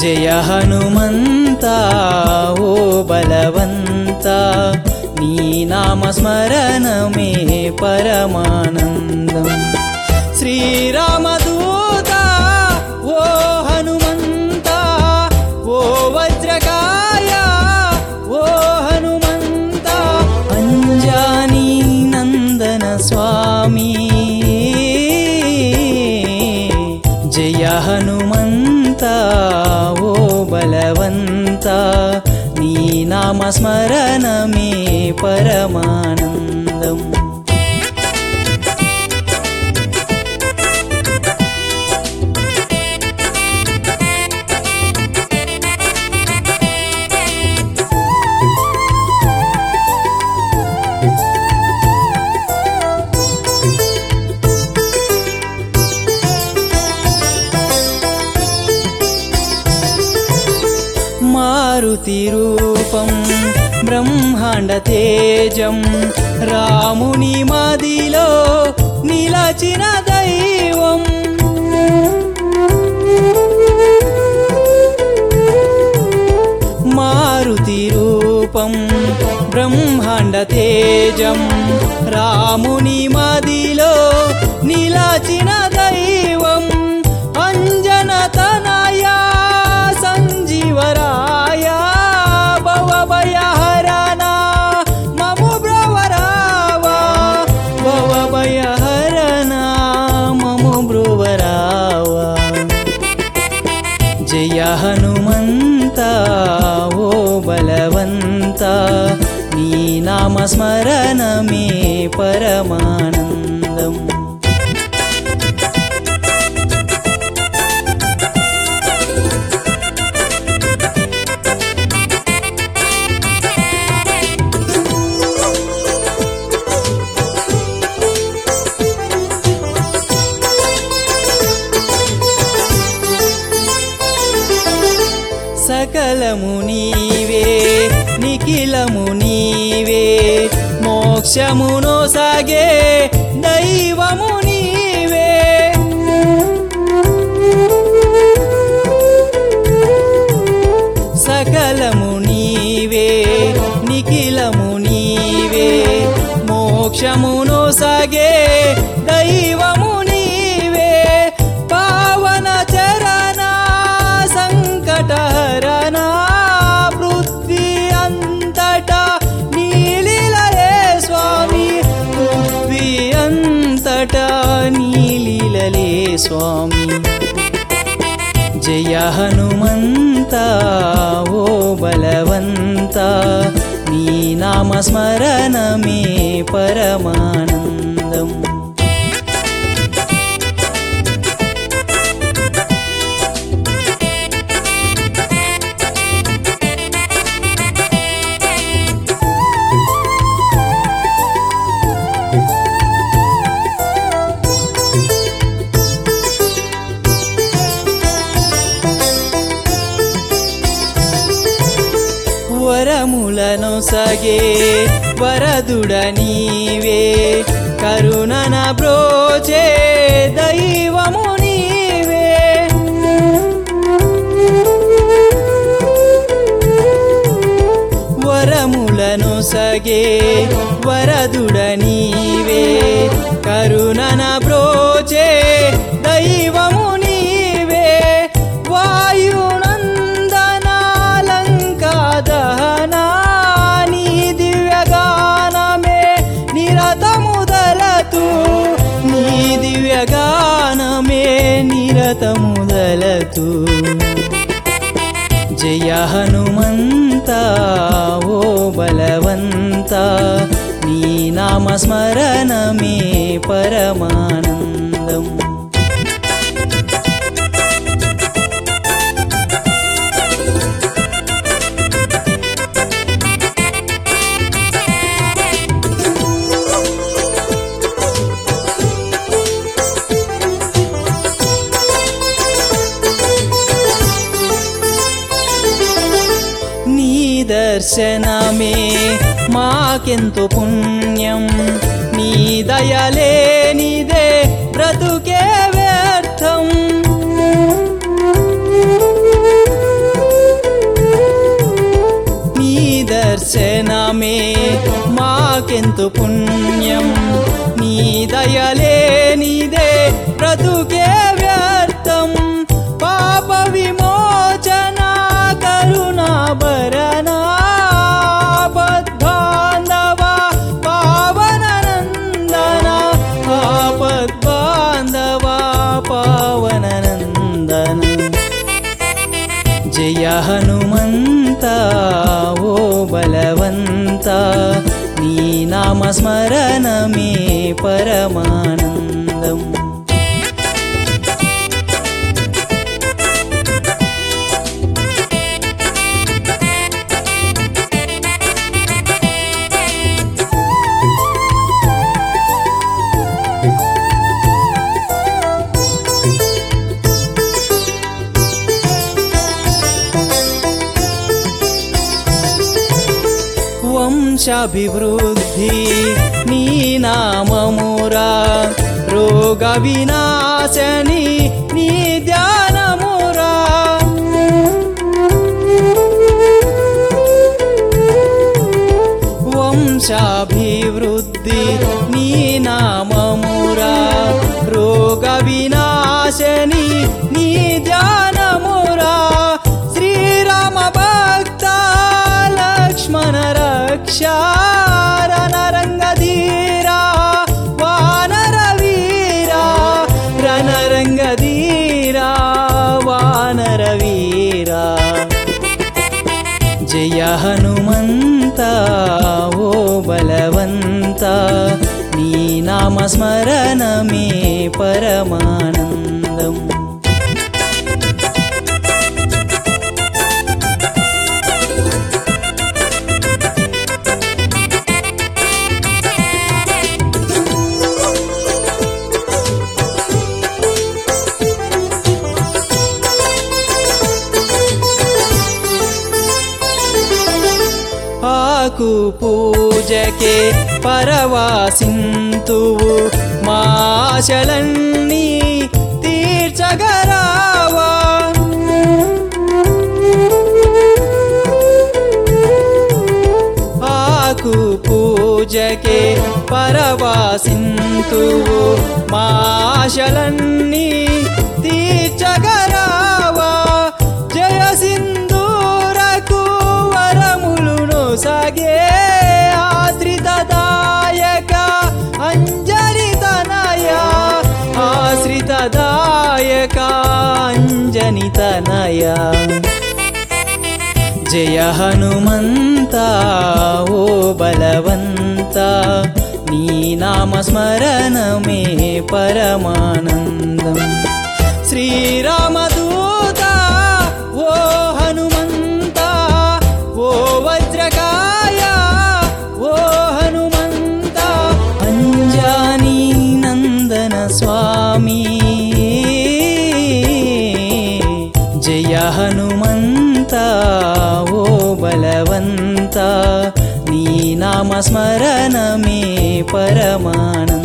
జయ హనుమంత ఓ బలవంత నీ నామస్మరణమే పరమానందం శ్రీరామదూత ఓ హనుమంత ఓ వజ్రకాయ ఓ హనుమంత అంజనీ నందన స్వామి జయ హనుమంత ఓ బలవంత నీ నామస్మరణమే పరమానందం మారుతి రూపం బ్రహ్మాండ తేజం రాముని మదిలో నిలచిన దైవం మారుతి రూపం బ్రహ్మాండ తేజం రాముని మదిలో నిలచిన దైవం అంజనతనయా సంజీవరాయ భవభయహరణ మము బ్రవరావా భవభయహరణ మము బ్రువరావా జయ హనుమంత ఓ బలవంత నీ నామస్మరణమే పరమానందం సకలము నీవే నిఖిలము నీవే మోక్షమును సాగే దైవము నీవే సకలము నీవే నిఖిలము నీవే మోక్షమును సాగే దైవము నీవే పావన చరణ సంకటహరణ పృథ్వీ అంతటా నీలీలలే స్వామి పృథ్వీ అంతటా నీలీలలే స్వామి జయ హనుమంత ఓ బలవంత నీ నామస్మరణమే పరమానందం వరములను సగే వరదుడ నీవే కరుణన బ్రోచే దైవము నీవే వరములను సగే వరదుడ నీవే కరుణన బ్రోచే దైవము నీవే వాయునందన లంకాదహనా నీ దివ్యగానమే నిరతముదలతు నీ దివ్యగానమే నిరతముదలతు జయ హనుమంత ఓ బలవంత నీ నామస్మరణమే పరమానందం దర్శనమే మాకెంతో పుణ్యం నీ దయలేనిదే బ్రతుకే వ్యర్థం మాకెంతు పుణ్యం నీ దయలేనిదే బ్రతుకే వ్యర్థం పాప విమోచన కరుణాభరణ ఆపద్బాంధవ పావననందన ఆపద్బాంధవ పావననందన జయ హనుమంత ఓ బలవంత నీ నామస్మరణమే పరమానందం వంశాభివృద్ధి నీ నామమురా రోగ వినాశని నీ ధ్యానమురా వంశాభివృద్ధి నీ నామమురా రోగ వినాశని నీ ధ్యానమురా శ్రీరామ భక్త లక్ష్మణ రణరంగధీరా వానరవీరా రణరంగధీరా వానరవీరా జయ హనుమంత ఓ బలవంత నీ నామస్మరణమే పరమానందం ఆకు పూజకే పరవాసింతువు మాశలన్నీ తీర్చగరావా ఆకు పూజకే పరవాసింతువు మాశలన్నీ తీర్చగరావా జయ సింధూరకు వరములును సాగే ఆశ్రితదాయక అంజనితనయ ఆశ్రితదాయక అంజనితనయ జయ హనుమంత ఓ బలవంత నీ నామస్మరణమే పరమానందం శ్రీరామదూత ఓ హనుమంత ఓ వజ్రకాయ ఓ హనుమంత అంజనీ నందన స్వామి జయ హనుమంత ఓ బలవంత నీ నామస్మరణమే పరమానందం